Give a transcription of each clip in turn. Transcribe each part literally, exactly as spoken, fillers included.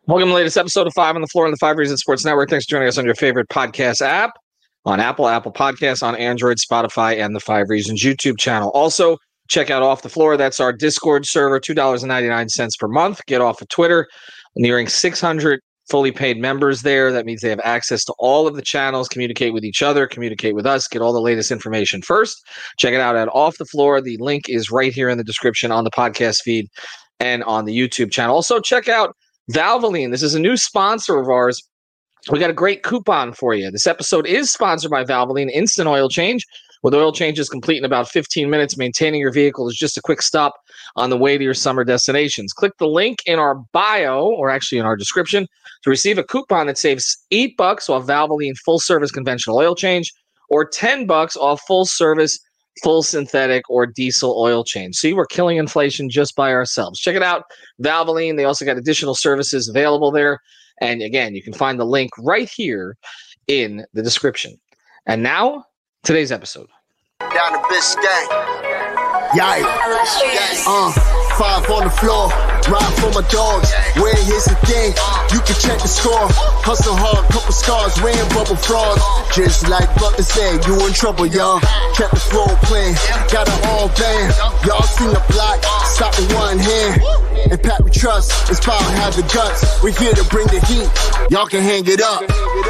Welcome to the latest episode of Five on the Floor on the Five Reasons Sports Network. Thanks for joining us on your favorite podcast app, on Apple, Apple Podcasts, on Android, Spotify, and the Five Reasons YouTube channel. Also, check out Off the Floor. That's our Discord server, two dollars and ninety-nine cents per month. Get off of Twitter. Nearing six hundred fully paid members there. That means they have access to all of the channels, communicate with each other, communicate with us, get all the latest information first. Check it out at Off the Floor. The link is right here in the description on the podcast feed and on the YouTube channel. Also, check out Valvoline. This is a new sponsor of ours. We got a great coupon for you. This episode is sponsored by Valvoline Instant Oil Change. With oil changes complete in about fifteen minutes, maintaining your vehicle is just a quick stop on the way to your summer destinations. Click the link in our bio, or actually in our description, to receive a coupon that saves eight bucks off Valvoline full service conventional oil change, or ten bucks off full service, full synthetic, or diesel oil change. See, we're killing inflation just by ourselves. Check it out, Valvoline. They also got additional services available there. And again, you can find the link right here in the description. And now, today's episode. Down to Biscayne. Yikes. Uh, five on the floor. Ride for my dogs. Where here's the thing. You can check the score. Hustle hard, couple scars. Wearing bubble frogs. Just like Butler said, you in trouble, y'all. Kept the floor playing. Got it all banned. Y'all seen the block. Stop with one hand. And Pat we trust. It's power, have the guts. We're here to bring the heat. Y'all can hang it up.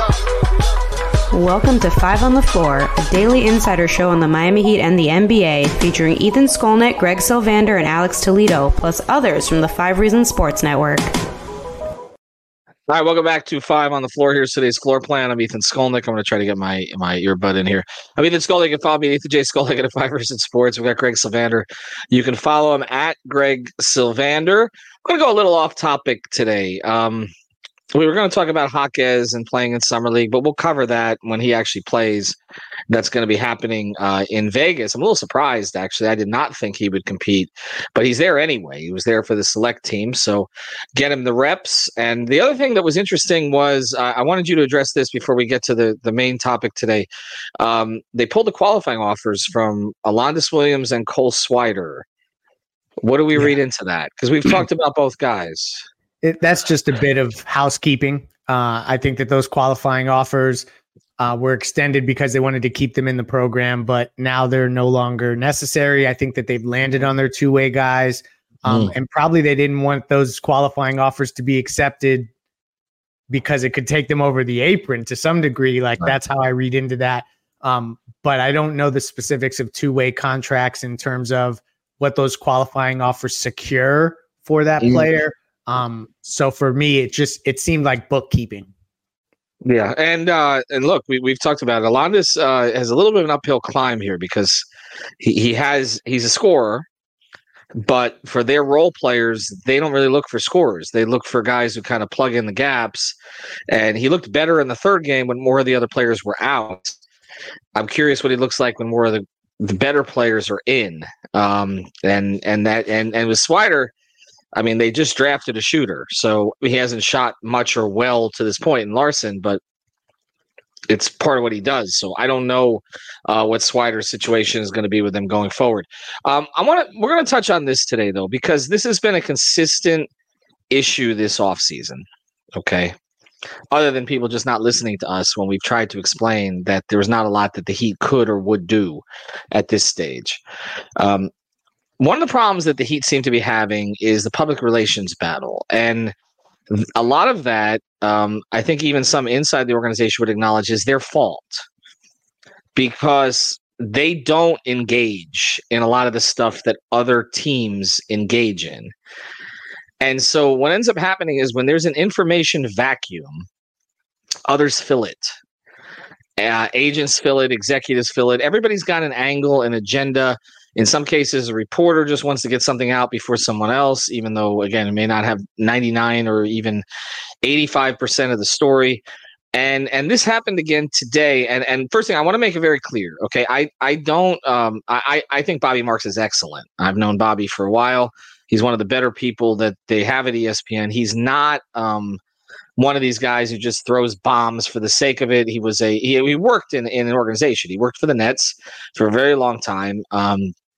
Welcome to Five on the Floor, a daily insider show on the Miami Heat and the N B A, featuring Ethan Skolnick, Greg Sylvander, and Alex Toledo, plus others from the Five Reasons Sports Network. All right, welcome back to Five on the Floor. Here's today's floor plan. I'm Ethan Skolnick. I'm going to try to get my my earbud in here. I'm Ethan Skolnick. You can follow me at Ethan J. Skolnick at Five Reasons Sports. We've got Greg Sylvander. You can follow him at Greg Sylvander. I'm going to go a little off topic today. Um, We were going to talk about Jaquez and playing in Summer League, but we'll cover that when he actually plays. That's going to be happening uh, in Vegas. I'm a little surprised, actually. I did not think he would compete, but he's there anyway. He was there for the select team, so get him the reps. And the other thing that was interesting was uh, I wanted you to address this before we get to the, the main topic today. Um, they pulled the qualifying offers from Alondas Williams and Cole Swider. What do we yeah. read into that? Because we've talked about both guys. It, that's just a bit of housekeeping. Uh, I think that those qualifying offers uh, were extended because they wanted to keep them in the program, but now they're no longer necessary. I think that they've landed on their two-way guys, um, mm. and probably they didn't want those qualifying offers to be accepted because it could take them over the apron to some degree. Like right. That's how I read into that. Um, but I don't know the specifics of two-way contracts in terms of what those qualifying offers secure for that mm. player. Um, so for me, it just, it seemed like bookkeeping. Yeah. And, uh, and look, we, we've talked about it. Alondas, uh, has a little bit of an uphill climb here because he, he has, he's a scorer, but for their role players, they don't really look for scorers. They look for guys who kind of plug in the gaps, and he looked better in the third game when more of the other players were out. I'm curious what he looks like when more of the, the better players are in. Um, and, and that, and, and with Swider, I mean, they just drafted a shooter, so he hasn't shot much or well to this point in Larson, but it's part of what he does. So I don't know uh, what Swider's situation is going to be with them going forward. Um, I want to. We're going to touch on this today, though, because this has been a consistent issue this offseason. Okay, other than people just not listening to us when we've tried to explain that there was not a lot that the Heat could or would do at this stage. Um, One of the problems that the Heat seem to be having is the public relations battle. And a lot of that, um, I think even some inside the organization would acknowledge, is their fault. Because they don't engage in a lot of the stuff that other teams engage in. And so what ends up happening is when there's an information vacuum, others fill it. Uh, agents fill it, executives fill it. Everybody's got an angle, an agenda. In some cases, a reporter just wants to get something out before someone else, even though, again, it may not have ninety-nine or even eighty-five percent of the story. And and this happened again today. And and first thing, I want to make it very clear, okay? I, I don't um I, I think Bobby Marks is excellent. I've known Bobby for a while. He's one of the better people that they have at E S P N. He's not um one of these guys who just throws bombs for the sake of it. He was a he, he worked in, in an organization. He worked for the Nets for a very long time. Um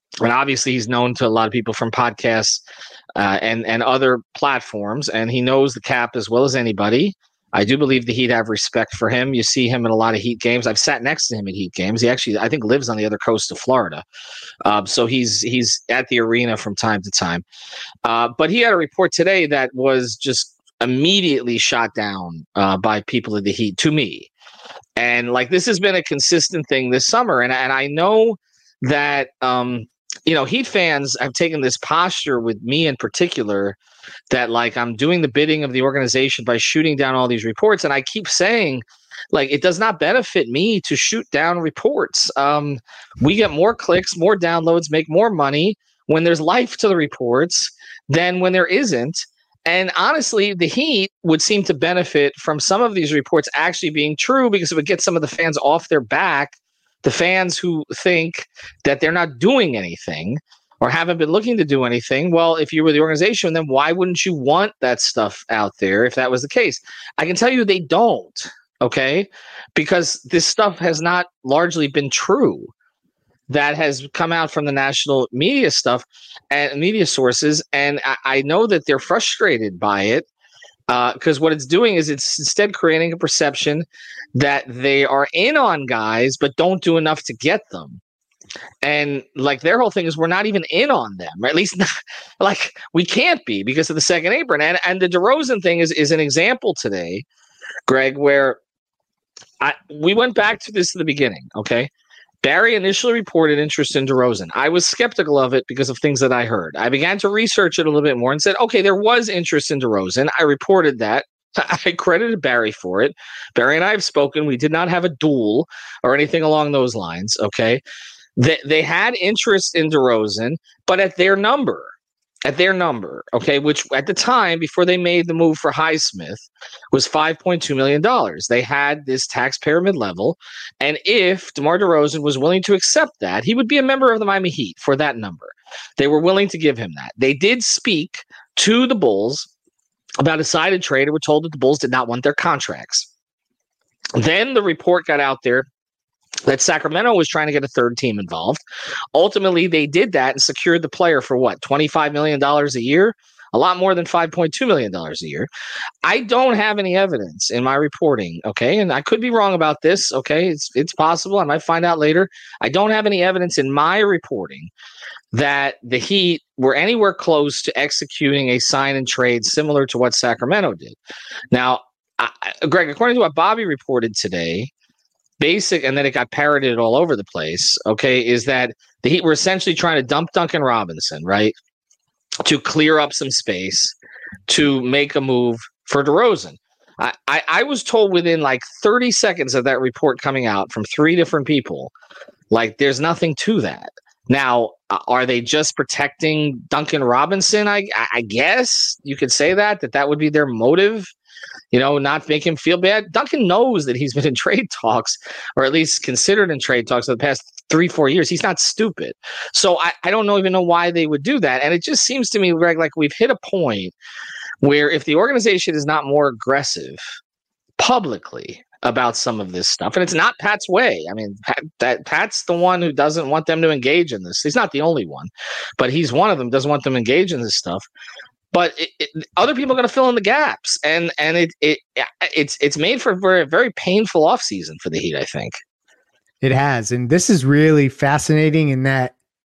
And obviously he's known to a lot of people from podcasts uh, and, and other platforms, and he knows the Cap as well as anybody. I do believe the Heat have respect for him. You see him in a lot of Heat games. I've sat next to him at Heat games. He actually, I think, lives on the other coast of Florida. Um, so he's he's at the arena from time to time. Uh, but he had a report today that was just immediately shot down uh, by people at the Heat, to me. And like, this has been a consistent thing this summer. And, and I know that, um, you know, Heat fans have taken this posture with me in particular that like I'm doing the bidding of the organization by shooting down all these reports. And I keep saying, like, it does not benefit me to shoot down reports. Um, we get more clicks, more downloads, make more money when there's life to the reports than when there isn't. And honestly, the Heat would seem to benefit from some of these reports actually being true, because it would get some of the fans off their back, the fans who think that they're not doing anything or haven't been looking to do anything. Well, if you were the organization, then why wouldn't you want that stuff out there if that was the case? I can tell you they don't, okay? Because this stuff has not largely been true. That has come out from the national media stuff and media sources. And I, I know that they're frustrated by it because uh, what it's doing is it's instead creating a perception that they are in on guys, but don't do enough to get them. And like their whole thing is we're not even in on them, or at least not, like we can't be because of the second apron. And and the DeRozan thing is, is an example today, Greg, where I we went back to this at the beginning, okay? Barry initially reported interest in DeRozan. I was skeptical of it because of things that I heard. I began to research it a little bit more and said, okay, there was interest in DeRozan. I reported that. I credited Barry for it. Barry and I have spoken. We did not have a duel or anything along those lines, okay? They, they had interest in DeRozan, but at their number. At their number, okay, which at the time, before they made the move for Highsmith, was five point two million dollars. They had this tax pyramid level, and if DeMar DeRozan was willing to accept that, he would be a member of the Miami Heat for that number. They were willing to give him that. They did speak to the Bulls about a sided trade and were told that the Bulls did not want their contracts. Then the report got out there that Sacramento was trying to get a third team involved. Ultimately, they did that and secured the player for what, twenty-five million dollars a year? A lot more than five point two million dollars a year. I don't have any evidence in my reporting, okay? And I could be wrong about this, okay? It's it's possible. I might find out later. I don't have any evidence in my reporting that the Heat were anywhere close to executing a sign and trade similar to what Sacramento did. Now, I, Greg, according to what Bobby reported today, basic, and then it got parroted all over the place, okay, is that the Heat were essentially trying to dump Duncan Robinson, right, to clear up some space to make a move for DeRozan. I, I, I was told within like thirty seconds of that report coming out from three different people, like there's nothing to that. Now, uh, are they just protecting Duncan Robinson? I, I guess you could say that, that that would be their motive. You know, not make him feel bad. Duncan knows that he's been in trade talks, or at least considered in trade talks for the past three, four years. He's not stupid. So I, I don't know, even know why they would do that. And it just seems to me, Greg, like we've hit a point where if the organization is not more aggressive publicly about some of this stuff, and it's not Pat's way. I mean, Pat, that Pat's the one who doesn't want them to engage in this. He's not the only one, but he's one of them, doesn't want them to engage in this stuff. But it, it, other people are going to fill in the gaps, and and it it it's it's made for a very very painful offseason for the Heat, I think. It has, and this is really fascinating in that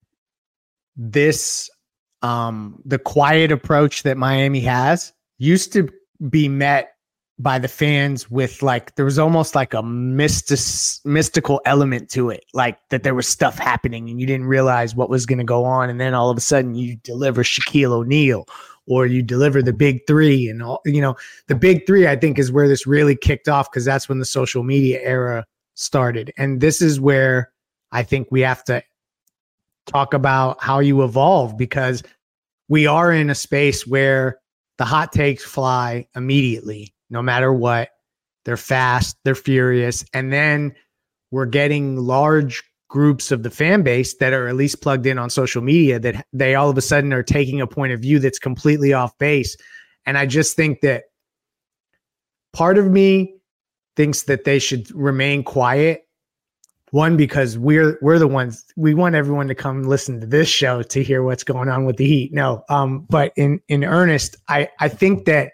this um, the quiet approach that Miami has used to be met by the fans with like there was almost like a mystic, mystical element to it, like that there was stuff happening and you didn't realize what was going to go on, and then all of a sudden you deliver Shaquille O'Neal. Or you deliver the big three, and all, you know, the big three, I think, is where this really kicked off, because that's when the social media era started. And this is where I think we have to talk about how you evolve, because we are in a space where the hot takes fly immediately, no matter what. They're fast, they're furious. And then we're getting large groups of the fan base that are at least plugged in on social media that they all of a sudden are taking a point of view that's completely off base. And I just think that part of me thinks that they should remain quiet One, because we're we're the ones, we want everyone to come listen to this show to hear what's going on with the Heat. No, um, but in in earnest, I I think that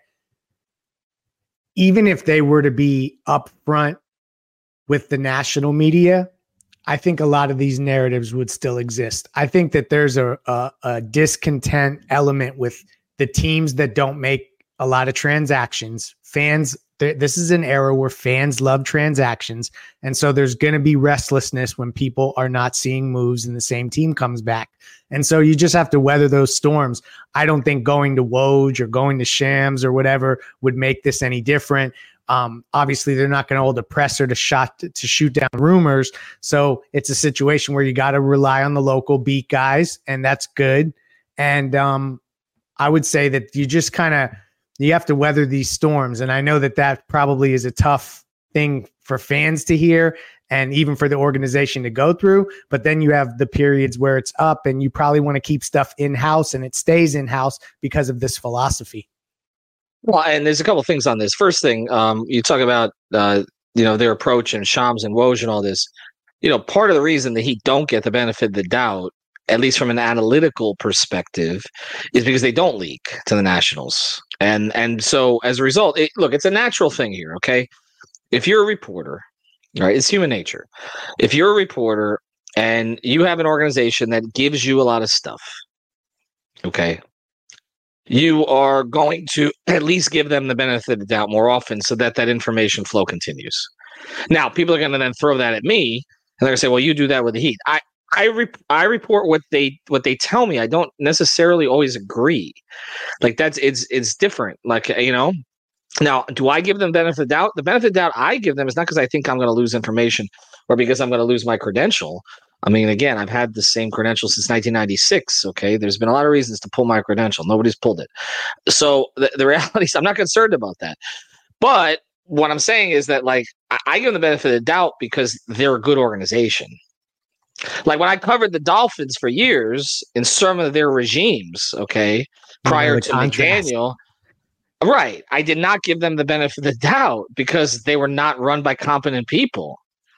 even if they were to be upfront with the national media, I think a lot of these narratives would still exist. I think that there's a, a, a discontent element with the teams that don't make a lot of transactions. Fans, th- this is an era where fans love transactions. And so there's going to be restlessness when people are not seeing moves and the same team comes back. And so you just have to weather those storms. I don't think going to Woj or going to Shams or whatever would make this any different. Um, obviously, they're not going to hold a presser to shot to, to shoot down rumors. So it's a situation where you got to rely on the local beat guys, and that's good. And um, I would say that you just kind of you have to weather these storms. And I know that that probably is a tough thing for fans to hear and even for the organization to go through. But then you have the periods where it's up, and you probably want to keep stuff in-house, and it stays in-house because of this philosophy. Well, and there's a couple things on this. First thing, um, you talk about, uh, you know, their approach and Shams and Woj and all this. You know, part of the reason that he don't get the benefit of the doubt, at least from an analytical perspective, is because they don't leak to the Nationals. And and so as a result, it, look, it's a natural thing here, okay? If you're a reporter, right, it's human nature. If you're a reporter and you have an organization that gives you a lot of stuff, okay, you are going to at least give them the benefit of the doubt more often so that that information flow continues. Now, people are going to then throw that at me, and they're going to say, well, you do that with the Heat. I I, re- I report what they what they tell me. I don't necessarily always agree. Like that's it's it's different. Like, you know, now, do I give them benefit of the doubt? The benefit of the doubt I give them is not because I think I'm going to lose information or because I'm going to lose my credential. I mean, again, I've had the same credential since nineteen ninety-six. Okay, there's been a lot of reasons to pull my credential. Nobody's pulled it. So the, the reality is I'm not concerned about that. But what I'm saying is that, like, I, I give them the benefit of the doubt because they're a good organization. Like when I covered the Dolphins for years in some of their regimes, okay, prior to McDaniel, right, I did not give them the benefit of the doubt because they were not run by competent people.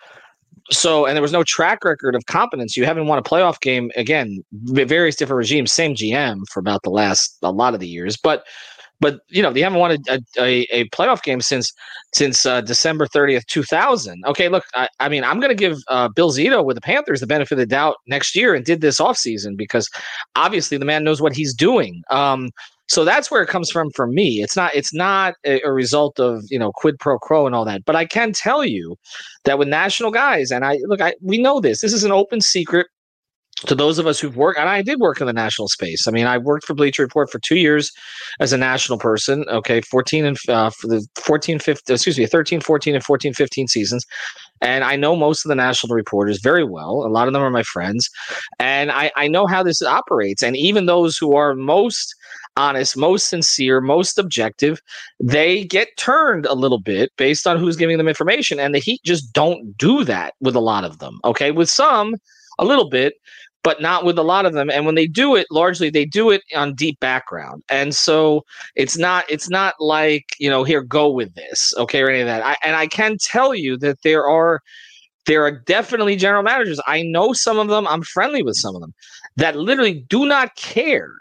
So, and there was no track record of competence. You haven't won a playoff game, again, various different regimes, same G M for about the last, a lot of the years. But, but you know, they haven't won a, a, a playoff game since since uh, December thirtieth, two thousand. Okay, look, I, I mean, I'm going to give uh, Bill Zito with the Panthers the benefit of the doubt next year and did this offseason because obviously the man knows what he's doing. Um, so that's where it comes from for me. It's not it's not a, a result of, you know, quid pro quo and all that. But I can tell you that with national guys, and I look, I we know this. This is an open secret to those of us who've worked, and I did work in the national space. I mean, I worked for Bleacher Report for two years as a national person. Okay, fourteen and uh, for the fourteen, fifteen, excuse me, thirteen, fourteen, and fourteen, fifteen seasons. And I know most of the national reporters very well. A lot of them are my friends, and I, I know how this operates. And even those who are most honest, most sincere, most objective, they get turned a little bit based on who's giving them information. And the Heat just don't do that with a lot of them. Okay, with some, a little bit, but not with a lot of them. And when they do it, largely they do it on deep background. And so it's not it's not like, you know, here, go with this, okay, or any of that. I, and I can tell you that there are there are definitely general managers. I know some of them, I'm friendly with some of them, that literally do not care,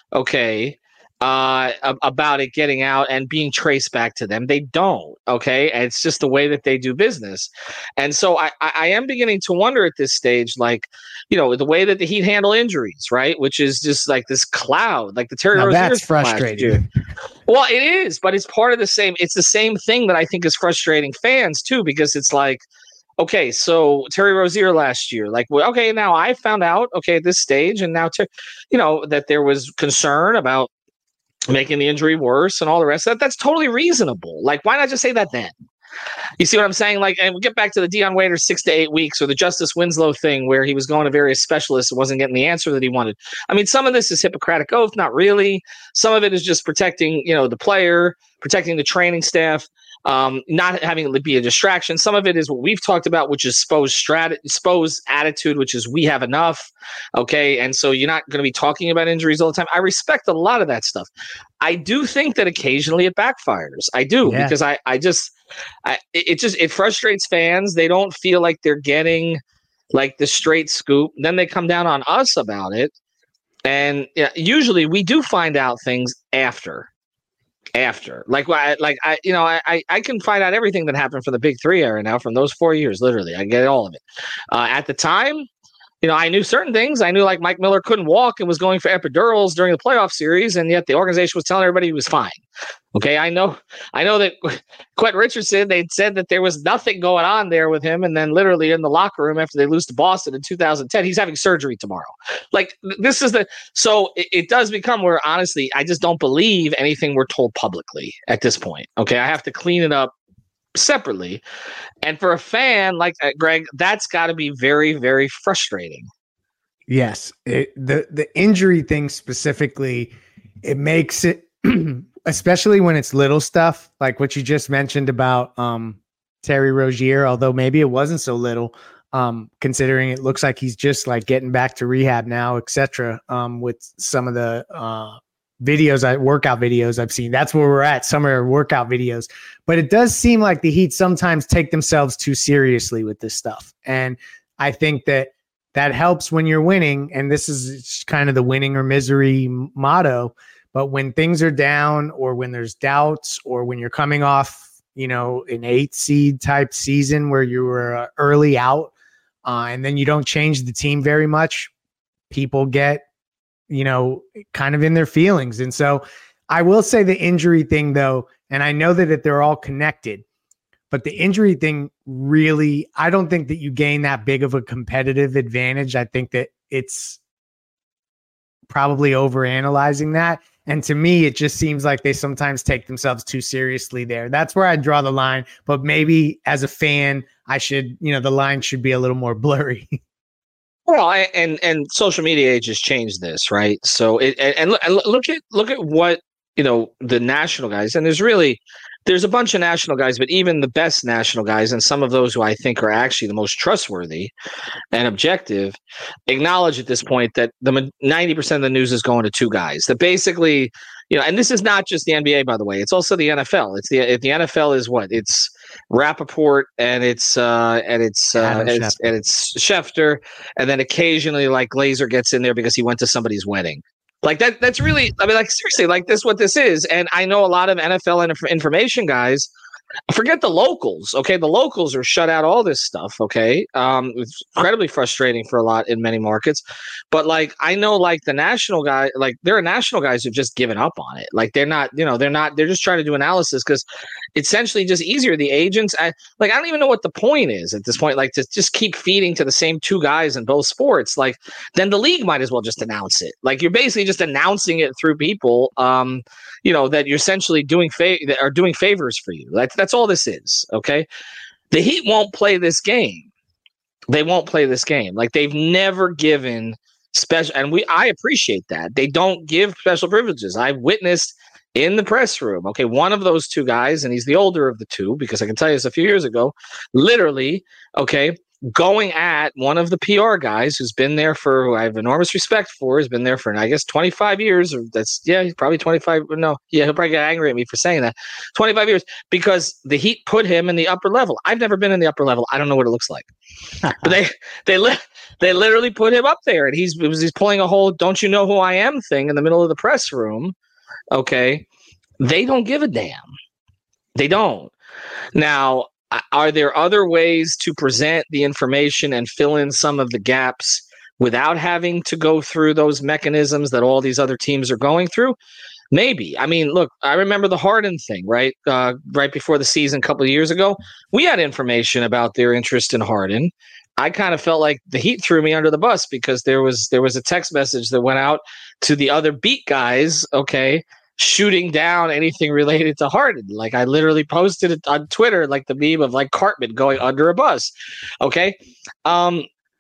okay, uh, about it getting out and being traced back to them. They don't, okay? And it's just the way that they do business. And so I, I am beginning to wonder at this stage, like, you know, the way that the Heat handle injuries, right? Which is just like this cloud, like the Terry now Rozier. That's frustrating. Well, it is, but it's part of the same, it's the same thing that I think is frustrating fans too, because it's like, okay, so Terry Rozier last year, like, well, okay, now I found out, okay, at this stage, and now, ter- you know, that there was concern about making the injury worse and all the rest of that. That's totally reasonable. Like, why not just say that then? You see what I'm saying? Like, and we'll get back to the Dion Waiters six to eight weeks or the Justice Winslow thing where he was going to various specialists and wasn't getting the answer that he wanted. I mean, some of this is Hippocratic oath, not really. Some of it is just protecting, you know, the player, protecting the training staff. um, not having it be a distraction. Some of it is what we've talked about, which is Spo's strat, Spo's attitude, which is we have enough. Okay. And so you're not going to be talking about injuries all the time. I respect a lot of that stuff. I do think that occasionally it backfires. I do, yeah. because I, I just, I, it just, it frustrates fans. They don't feel like they're getting like the straight scoop. Then they come down on us about it. And yeah, usually we do find out things after. After, like, like I, you know, I, I can find out everything that happened for the Big Three era now from those four years. Literally, I get all of it. Uh, at the time, you know, I knew certain things. I knew like Mike Miller couldn't walk and was going for epidurals during the playoff series, and yet the organization was telling everybody he was fine. Okay, I know, I know that Quentin Richardson, they'd said that there was nothing going on there with him, and then literally in the locker room after they lose to Boston in two thousand ten, he's having surgery tomorrow. Like this is the so it, it does become where honestly, I just don't believe anything we're told publicly at this point. Okay, I have to clean it up separately, and for a fan like uh, Greg, that's got to be very, very frustrating. Yes, it, the the injury thing specifically, it makes it. Especially when it's little stuff like what you just mentioned about um, Terry Rozier, although maybe it wasn't so little, um, considering it looks like he's just like getting back to rehab now, et cetera. Um, with some of the uh, videos, I workout videos I've seen. That's where we're at, summer workout videos. But it does seem like the Heat sometimes take themselves too seriously with this stuff. And I think that that helps when you're winning. And this is kind of the winning or misery motto. But when things are down or when there's doubts or when you're coming off, you know, an eight seed type season where you were uh, early out uh, and then you don't change the team very much, people get, you know, kind of in their feelings. And so I will say the injury thing, though, and I know that they're all connected, but the injury thing really, I don't think that you gain that big of a competitive advantage. I think that it's probably overanalyzing that. And to me, it just seems like they sometimes take themselves too seriously there. That's where I draw the line. But maybe as a fan, I should, you know, the line should be a little more blurry. Well, I, and and social media age has changed this, right? So it and, and look, look at look at what, you know, the national guys, and there's really there's a bunch of national guys, but even the best national guys, and some of those who I think are actually the most trustworthy and objective, acknowledge at this point that the ninety percent of the news is going to two guys. That basically, you know, and this is not just the N B A, by the way. It's also the N F L. It's the the N F L is what? It's Rappaport and it's uh, and it's uh, and it's, and it's Schefter, and then occasionally like Glazer gets in there because he went to somebody's wedding. Like that, that's really, I mean, like seriously, like this, what this is. And I know a lot of N F L inf- information guys, forget the locals. Okay. The locals are shut out all this stuff. Okay. Um, it's incredibly frustrating for a lot in many markets, but like, I know like the national guy, like there are national guys who've just given up on it. Like they're not, you know, they're not, they're just trying to do analysis because essentially just easier. The agents, I like, I don't even know what the point is at this point, like to just keep feeding to the same two guys in both sports. Like then the league might as well just announce it. Like you're basically just announcing it through people, um, you know, that you're essentially doing fa- that are doing favors for you. That's, that's all this is. Okay. The Heat won't play this game. They won't play this game. Like they've never given special, and we, I appreciate that. They don't give special privileges. I've witnessed in the press room, okay, one of those two guys, and he's the older of the two, because I can tell you this a few years ago, literally, okay, going at one of the P R guys who's been there for, who I have enormous respect for, has been there for, I guess, twenty-five years, or that's, yeah, he's probably twenty-five, no, yeah, he'll probably get angry at me for saying that, twenty-five years, because the Heat put him in the upper level. I've never been in the upper level. I don't know what it looks like. But they they li- they literally put him up there, and he's, it was, he's pulling a whole don't you know who I am thing in the middle of the press room. Okay, they don't give a damn. They don't. Now, are there other ways to present the information and fill in some of the gaps without having to go through those mechanisms that all these other teams are going through? Maybe. I mean, look, I remember the Harden thing, right? Uh, right before the season a couple of years ago, we had information about their interest in Harden. I kind of felt like the Heat threw me under the bus because there was there was a text message that went out to the other beat guys, okay, shooting down anything related to Harden. Like I literally posted it on Twitter, like the meme of like Cartman going under a bus. Okay. Um,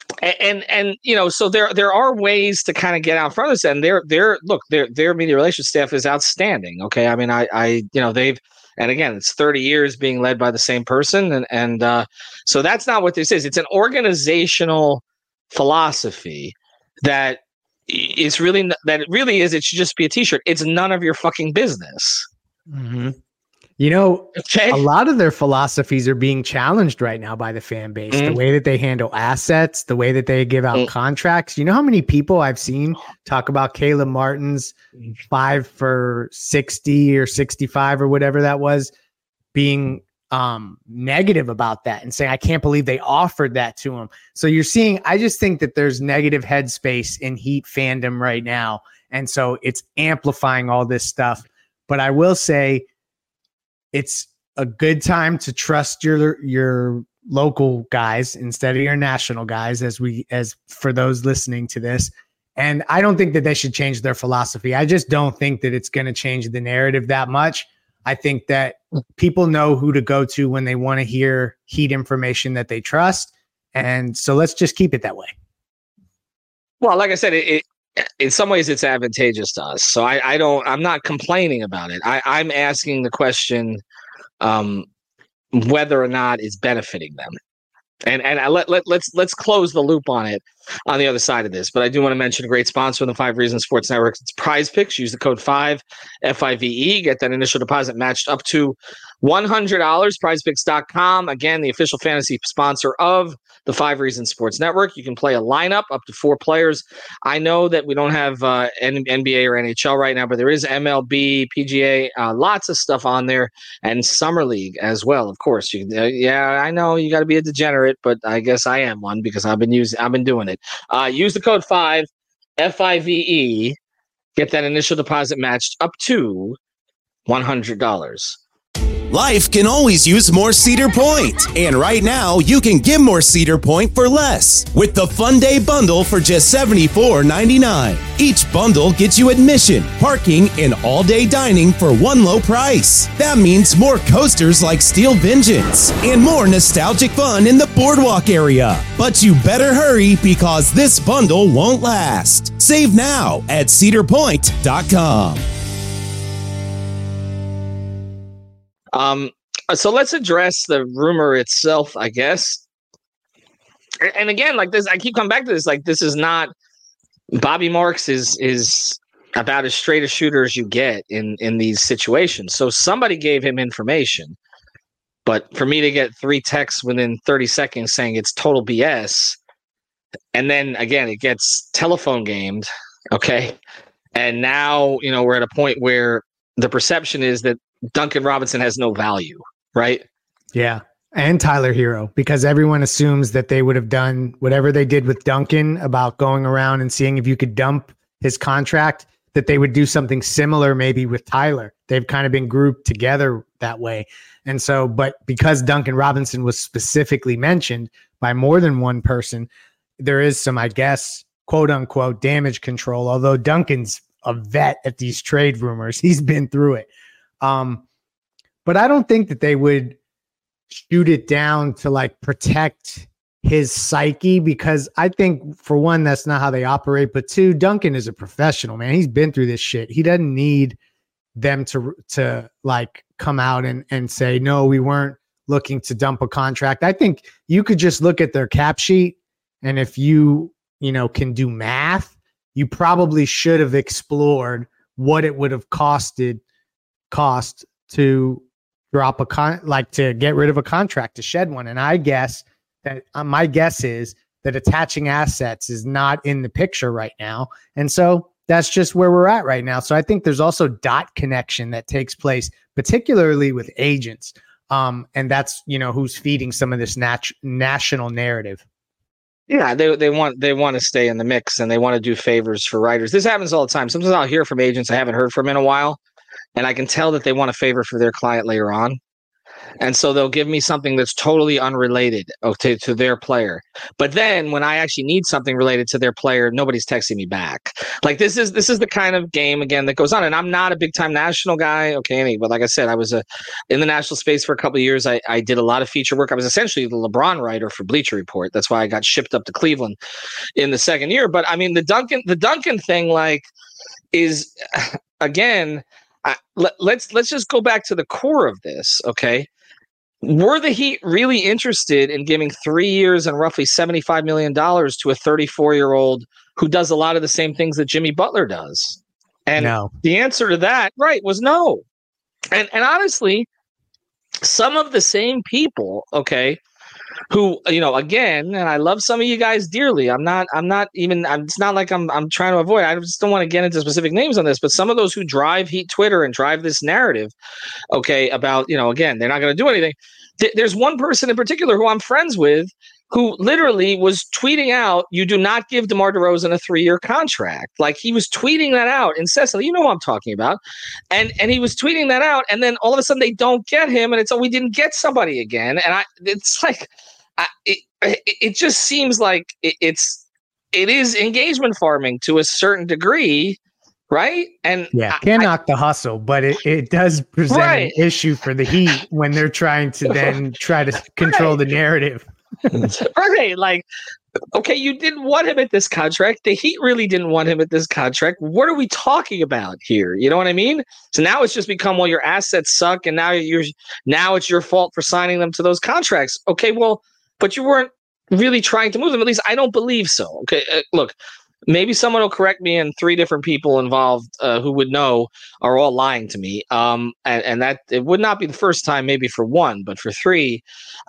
And, and and you know, so there there are ways to kind of get out in front of this, and their their look their their media relations staff is outstanding. Okay, I mean, I I you know they've and again it's thirty years being led by the same person, and and uh, so that's not what this is. It's an organizational philosophy that is really that it really is. It should just be a T-shirt. It's none of your fucking business. Mm-hmm. You know, okay. A lot of their philosophies are being challenged right now by the fan base. Mm. The way that they handle assets, the way that they give out mm. contracts. You know how many people I've seen talk about Caleb Martin's five for sixty or sixty-five or whatever that was, being um, negative about that and saying, I can't believe they offered that to him. So you're seeing, I just think that there's negative headspace in Heat fandom right now. And so it's amplifying all this stuff. But I will say, it's a good time to trust your your local guys instead of your national guys, as we as for those listening to this. And I don't think that they should change their philosophy. I just don't think that it's going to change the narrative that much. I think that people know who to go to when they want to hear Heat information that they trust. And so let's just keep it that way. Well, like I said, it, it in some ways it's advantageous to us. So I, I don't, I'm not complaining about it. I, I'm asking the question um, whether or not it's benefiting them. And and I let, let, let's let's close the loop on it on the other side of this. But I do want to mention a great sponsor of the Five Reasons Sports Network. It's Prize Picks. Use the code five, F I V E. Get that initial deposit matched up to one hundred dollars. prize picks dot com. Again, the official fantasy sponsor of the Five Reasons Sports Network. You can play a lineup up to four players. I know that we don't have uh, N B A or N H L right now, but there is M L B, P G A, uh, lots of stuff on there, and Summer League as well. Of course, you, uh, yeah, I know you got to be a degenerate, but I guess I am one because I've been using, I've been doing it. Uh, use the code five, F I V E. Get that initial deposit matched up to one hundred dollars. Life can always use more Cedar Point. And right now, you can get more Cedar Point for less with the Fun Day Bundle for just seventy-four ninety-nine. Each bundle gets you admission, parking, and all-day dining for one low price. That means more coasters like Steel Vengeance and more nostalgic fun in the boardwalk area. But you better hurry because this bundle won't last. Save now at cedar point dot com. Um, so let's address the rumor itself, I guess. And again, like this, I keep coming back to this. Like, this is not Bobby Marks is is about as straight a shooter as you get in in these situations. So somebody gave him information, but for me to get three texts within thirty seconds saying it's total B S, and then again it gets telephone gamed, okay, and now you know we're at a point where the perception is that Duncan Robinson has no value, right? Yeah. And Tyler Hero, because everyone assumes that they would have done whatever they did with Duncan about going around and seeing if you could dump his contract, that they would do something similar maybe with Tyler. They've kind of been grouped together that way. And so, but because Duncan Robinson was specifically mentioned by more than one person, there is some, I guess, quote unquote, damage control, although Duncan's a vet at these trade rumors. He's been through it. Um, but I don't think that they would shoot it down to like protect his psyche, because I think for one, that's not how they operate. But two, Duncan is a professional, man. He's been through this shit. He doesn't need them to, to like come out and, and say, no, we weren't looking to dump a contract. I think you could just look at their cap sheet. And if you, you know, can do math, you probably should have explored what it would have costed cost to drop a con like to get rid of a contract, to shed one. And I guess that uh, my guess is that attaching assets is not in the picture right now. And so that's just where we're at right now. So I think there's also dot connection that takes place, particularly with agents. Um, and that's, you know, who's feeding some of this nat- national narrative. Yeah, they they want they want to stay in the mix, and they want to do favors for writers. This happens all the time. Sometimes I'll hear from agents I haven't heard from in a while, and I can tell that they want a favor for their client later on. And so they'll give me something that's totally unrelated to, to their player. But then when I actually need something related to their player, nobody's texting me back. Like this is this is the kind of game, again, that goes on. And I'm not a big time national guy. Okay, anyway, but like I said, I was a, in the national space for a couple of years. I, I did a lot of feature work. I was essentially the LeBron writer for Bleacher Report. That's why I got shipped up to Cleveland in the second year. But I mean, the Duncan, the Duncan thing, like, is again, I, let, let's let's just go back to the core of this, okay? Were the Heat really interested in giving three years and roughly seventy-five million dollars to a thirty-four-year-old who does a lot of the same things that Jimmy Butler does? And no. The answer to that, right, was no. And and honestly, some of the same people, okay, who, you know, again, and I love some of you guys dearly. I'm not, I'm not even, I'm, it's not like I'm, I'm trying to avoid, I just don't want to get into specific names on this, but some of those who drive Heat Twitter and drive this narrative, okay, about, you know, again, they're not going to do anything. Th- there's one person in particular who I'm friends with who literally was tweeting out, you do not give DeMar DeRozan a three-year contract. Like, he was tweeting that out incessantly. You know what I'm talking about. And and he was tweeting that out, and then all of a sudden they don't get him, and it's, oh, we didn't get somebody again. And I, it's like, I, it, it, it just seems like it, it's, it is engagement farming to a certain degree, right? And yeah, can't I, knock the hustle, but it, it does present right. an issue for the Heat when they're trying to then try to control right. the narrative. Right, like, okay, you didn't want him at this contract. The Heat really didn't want him at this contract. What are we talking about here? You know what I mean? So now it's just become, well, your assets suck, and now you're now it's your fault for signing them to those contracts. Okay, well, but you weren't really trying to move them. At least I don't believe so. Okay, uh, look, maybe someone will correct me, and three different people involved uh, who would know are all lying to me. Um, and, and that it would not be the first time, maybe for one, but for three,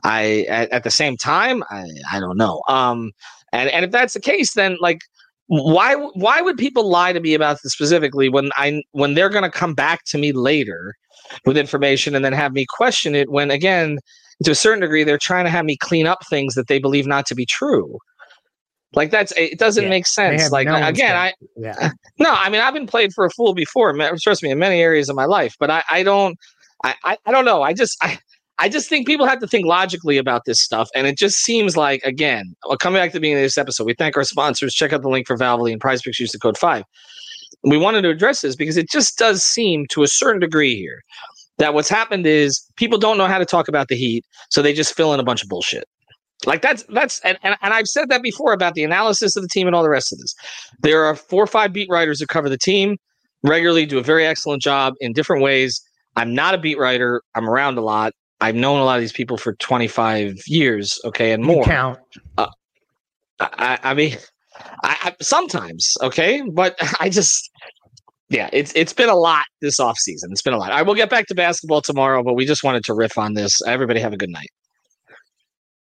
I at, at the same time, I, I don't know. Um, and, and if that's the case, then like, why why would people lie to me about this specifically when I when they're going to come back to me later with information and then have me question it when, again, to a certain degree, they're trying to have me clean up things that they believe not to be true. Like, that's, it doesn't yeah, make sense. Like, no again, I, yeah. no, I mean, I've been played for a fool before, trust me, in many areas of my life, but I, I don't, I, I, I don't know. I just, I, I just think people have to think logically about this stuff. And it just seems like, again, well, coming back to the beginning of this episode, we thank our sponsors. Check out the link for Valvoline and PrizePicks. Use the code five. We wanted to address this because it just does seem to a certain degree here that what's happened is people don't know how to talk about the Heat. So they just fill in a bunch of bullshit. Like that's, that's, and, and, and I've said that before about the analysis of the team and all the rest of this. There are four or five beat writers who cover the team regularly, do a very excellent job in different ways. I'm not a beat writer. I'm around a lot. I've known a lot of these people for twenty-five years. Okay. And more. You count. Uh, I, I mean, I, I sometimes, okay. But I just, yeah, it's, it's been a lot this offseason. It's been a lot. I will get back to basketball tomorrow, but we just wanted to riff on this. Everybody have a good night.